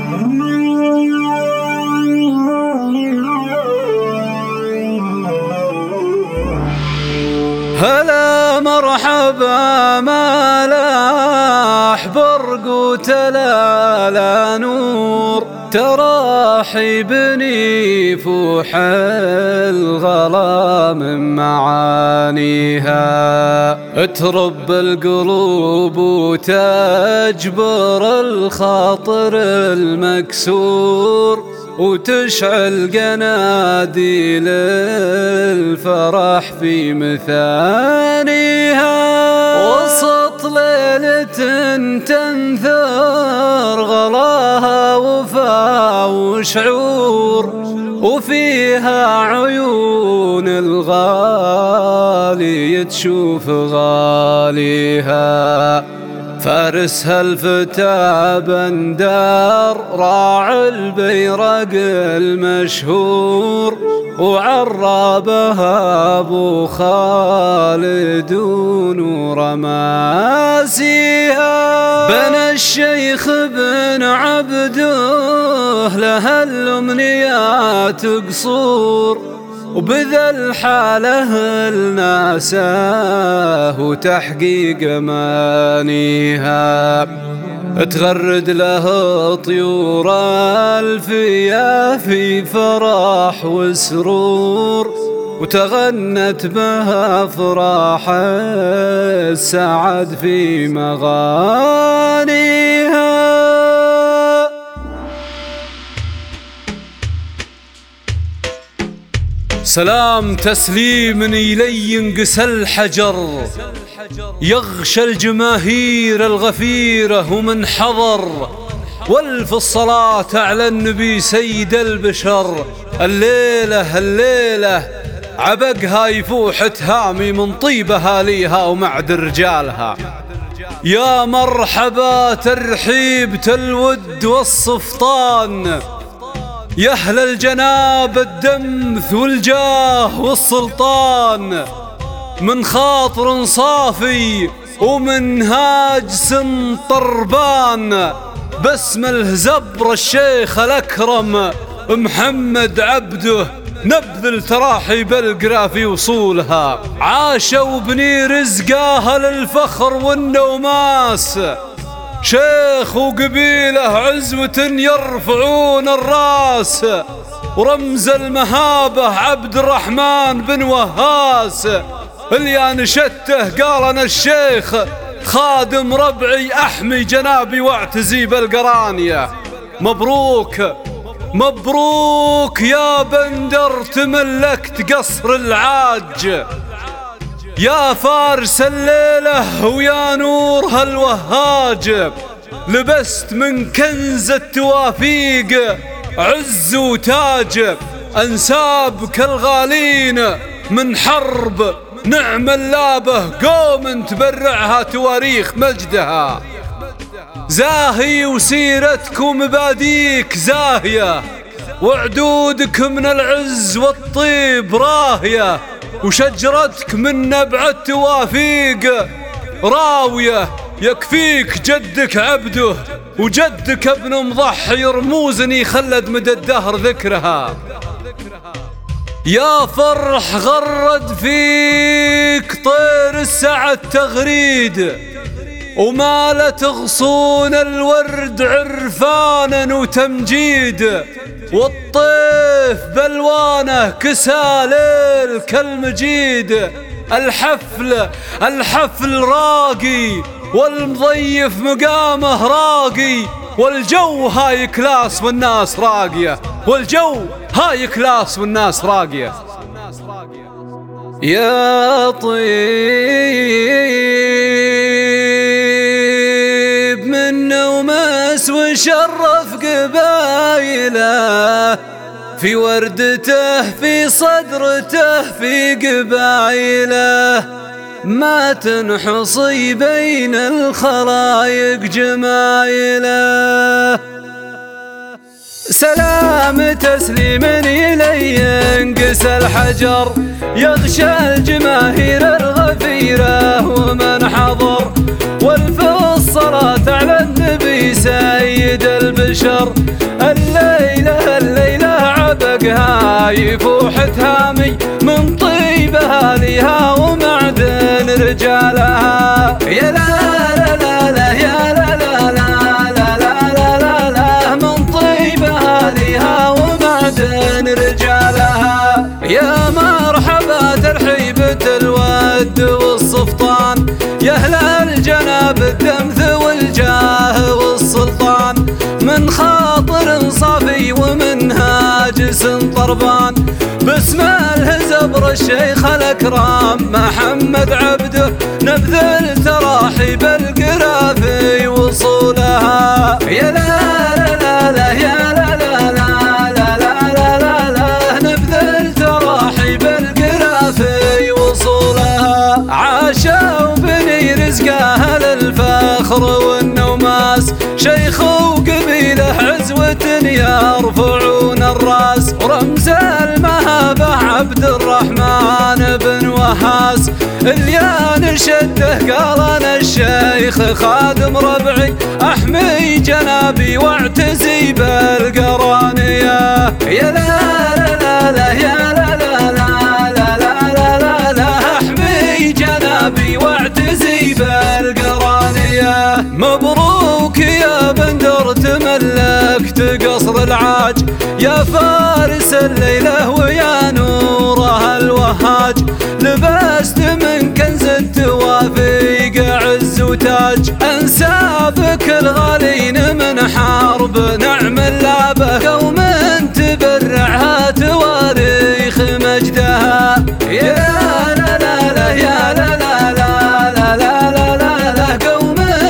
هلا مرحبا ما لاح برق وتلالا نور، تراحبني فوح الغلا من معانيها، ترب القلوب وتجبر الخاطر المكسور، وتشعل قناديل الفرح في مثانيها. وسط ليلة تنثر غلاها وفا وشعور، وفيها عيون الغالي تشوف غاليها. فارسها الفتى بندار راعي البيرق المشهور، وعرابها ابو خالد ورماسيها. بنى الشيخ بن عبده لها الامنيات قصور، وبذا الحاله الناسه وتحقيق امانيها. تغرد له طيور الفيا في فرح وسرور، وتغنت بها افراح السعد في مغانيها. سلام تسليم إلي ينقس الحجر، يغشى الجماهير الغفيرة ومن حضر، والف الصلاة على النبي سيد البشر. الليلة عبقها يفوح تهامي من طيبها ليها ومعد رجالها. يا مرحبا ترحيب الود والصفطان، يا أهل الجناب الدمث والجاه والسلطان، من خاطر صافي ومنهاج سن طربان، باسم الهزبر الشيخ الأكرم محمد عبده، نبذل تراحيب القرا في وصولها. عاشوا بني رزقاها للفخر والنوماس، شيخ وقبيله عزوة يرفعون الراس، ورمز المهابة عبد الرحمن بن وهاس. اللي نشته قال أنا الشيخ خادم ربعي أحمي جنابي واعتزي بالقرانية. مبروك مبروك يا بندر تملكت قصر العاج، يا فارس الليلة ويا نور هالوهاج. لبست من كنز التوافيق عز وتاج، أنسابك الغالين من حرب نعم اللابه قوم تبرعها تواريخ مجدها. زاهي وسيرتك ومباديك زاهية، وعدودك من العز والطيب راهية، وشجرتك من نبع التوافيق راوية. يكفيك جدك عبده وجدك ابن مضحي، رموزني خلد مدى الدهر ذكرها. يا فرح غرد فيك طير السعد تغريد، ومالت غصون الورد عرفانا وتمجيد، والطيف بلوانه كسى ليل كالمجيد. الحفل راقي والمضيف مقامه راقي، والجو هاي كلاس والناس راقية، والجو هاي كلاس والناس راقية. يا طيب من نومس وشرف قبايله، في وردته في صدرته في قبايله، ما تنحصي بين الخلايق جمايله. سلام تسليم إلي ينقس الحجر، يغشى الجماهير الغفيرة ومن حضر، والف الصلاة على النبي سيد البشر. الليلة عبقها يفوح تهامي من طيب أهاليها ومعدن رجالها. يا لا لا لا لا يا لا لا لا لا لا لا لا من طيب أهاليها ومعدن رجالها. يا مرحبا ترحيبة الود والصفطان يا أهل الجناب الدمث والجاه والسلطان، من خاطر صافي ومنهاج طربان، باسم الهزبر الشيخ الأكرام محمد عبده نبذل تراحيب القرافي وصولها. يا لا لا لا لا يا لا لا لا لا لا لا لا نبذل تراحيب القرافي وصولها. عاشا وبني رزقها للفخر والنوماس، شيخ وقبيله عزوة يرفعون الراس، ورمز المهابة عبد الرحمن بن وهاس. اليان شده قال انا الشيخ خادم ربعي، احمي جنابي واعتزي بالقرانية. يا لا لا لا لا يا لا لا لا لا لا لا لا احمي جنابي واعتزي بالقرانية. مبروك يا بندر تملكت قصر العاج، يا فارس الليلة ويا نورها الوهاج، لبست من كنز التوافيق عز وتاج، انسابك الغالين من حرب نعم اللعبة، قوم تبرعها تواريخ مجدها. يا لا لا لا يا لا لا لا لا لا لا لا قوم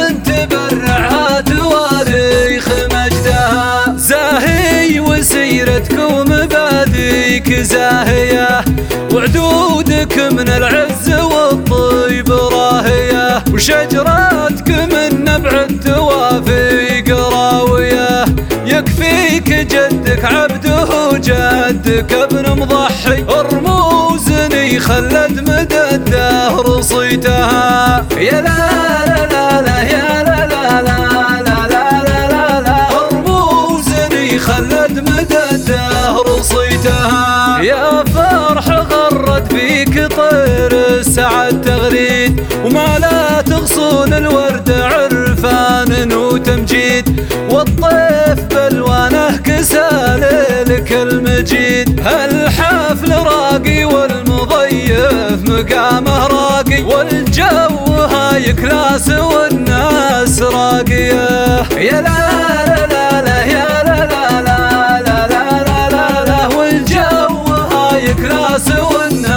تبرعها تواريخ مجدها. زاهي وسيرتك ومباديك زاهية، وعدودك من العز والطيب راهية، وشجرتك من نبع التوافيق راوية. يكفيك جدك عبده وجدك ابن مضحي، رموزني خلد مدى الدهر صيتها. يا لا لا لا لا يا لا لا لا لا لا لا لا رموزني خلد مدى الدهر صيتها. يا فرح غرد فيك طير السعد تغريد، وما لا تغصون الورد عرفان وتمجيد، والطيف بالوانه كسالك المجيد. الحفل راقي والمضيف مقامه راقي، والجو هاي كلاس والناس راقيه. يا لا لا لا لا يا لا لا لا لا لا لا لا والجو هاي كلاس والناس